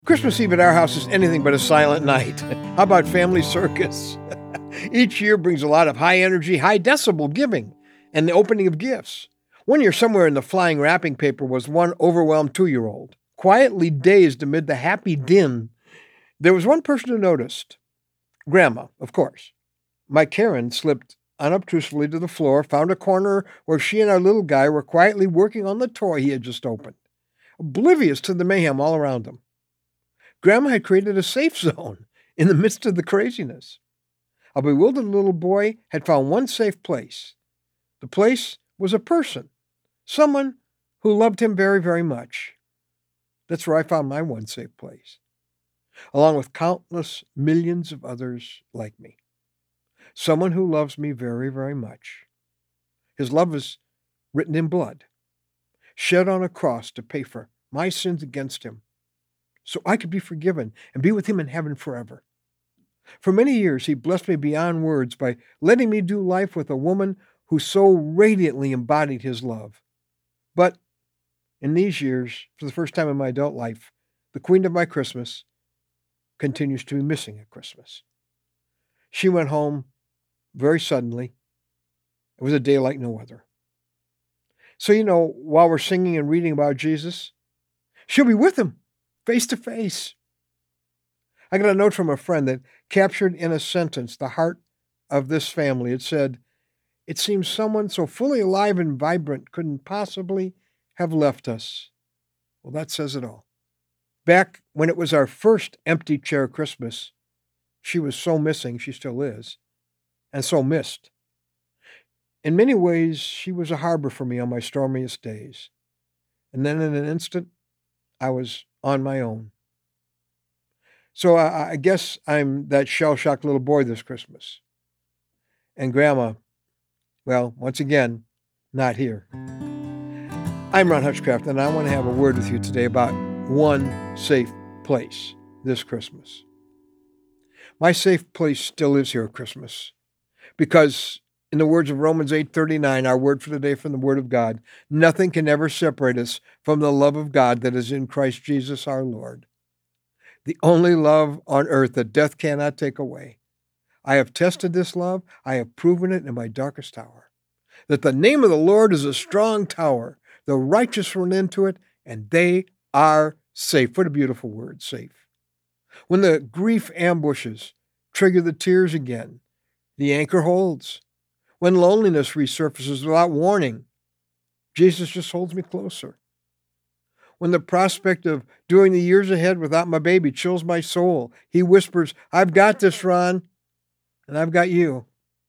Christmas Eve at our house is anything but a silent night. How about family circus? Each year brings a lot of high energy, high decibel giving and the opening of gifts. One year, somewhere in the flying wrapping paper was one overwhelmed 2-year-old. Quietly dazed amid the happy din, there was one person who noticed. Grandma, of course. My Karen slipped unobtrusively to the floor, found a corner where she and our little guy were quietly working on the toy he had just opened, oblivious to the mayhem all around them. Grandma had created a safe zone in the midst of the craziness. A bewildered little boy had found one safe place. The place was a person, someone who loved him very, very much. That's where I found my one safe place, along with countless millions of others like me. Someone who loves me very, very much. His love is written in blood, shed on a cross to pay for my sins against him, so I could be forgiven and be with him in heaven forever. For many years, he blessed me beyond words by letting me do life with a woman who so radiantly embodied his love. But in these years, for the first time in my adult life, the queen of my Christmas continues to be missing at Christmas. She went home very suddenly. It was a day like no other. So, while we're singing and reading about Jesus, she'll be with him face to face. I got a note from a friend that captured in a sentence the heart of this family. It said, "It seems someone so fully alive and vibrant couldn't possibly have left us." Well, that says it all. Back when it was our first empty chair Christmas, she was so missing, she still is, and so missed. In many ways, she was a harbor for me on my stormiest days. And then in an instant, I was on my own. So I guess I'm that shell-shocked little boy this Christmas. And Grandma, well, once again, not here. I'm Ron Hutchcraft, and I want to have a word with you today about one safe place this Christmas. My safe place still is here at Christmas because, in the words of Romans 8:39, our word for today from the Word of God, nothing can ever separate us from the love of God that is in Christ Jesus our Lord. The only love on earth that death cannot take away. I have tested this love. I have proven it in my darkest hour. That the name of the Lord is a strong tower. The righteous run into it, and they are safe. What a beautiful word, safe. When the grief ambushes trigger the tears again, the anchor holds. When loneliness resurfaces without warning, Jesus just holds me closer. When the prospect of doing the years ahead without my baby chills my soul, he whispers, "I've got this, Ron, and I've got you."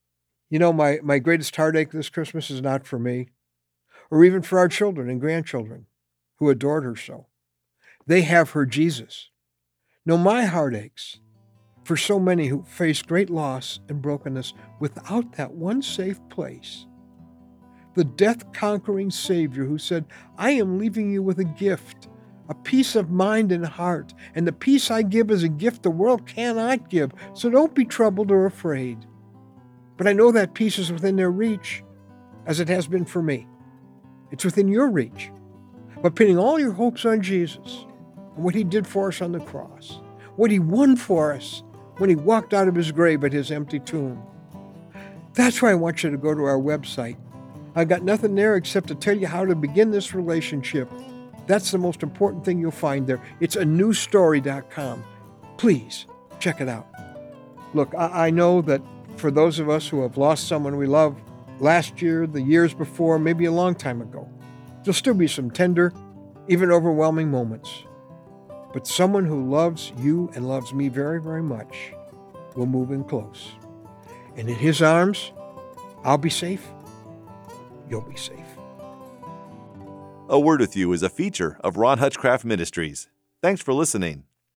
My greatest heartache this Christmas is not for me, or even for our children and grandchildren who adored her so. They have her Jesus. No, my heartaches for so many who face great loss and brokenness without that one safe place. The death-conquering Savior who said, "I am leaving you with a gift, a peace of mind and heart, and the peace I give is a gift the world cannot give, so don't be troubled or afraid." But I know that peace is within their reach, as it has been for me. It's within your reach. But pinning all your hopes on Jesus and what he did for us on the cross, what he won for us when he walked out of his grave at his empty tomb. That's why I want you to go to our website. I've got nothing there except to tell you how to begin this relationship. That's the most important thing you'll find there. It's anewstory.com. Please check it out. Look, I know that for those of us who have lost someone we love last year, the years before, maybe a long time ago, there'll still be some tender, even overwhelming moments. But someone who loves you and loves me very, very much will move in close. And in his arms, I'll be safe. You'll be safe. A Word with You is a feature of Ron Hutchcraft Ministries. Thanks for listening.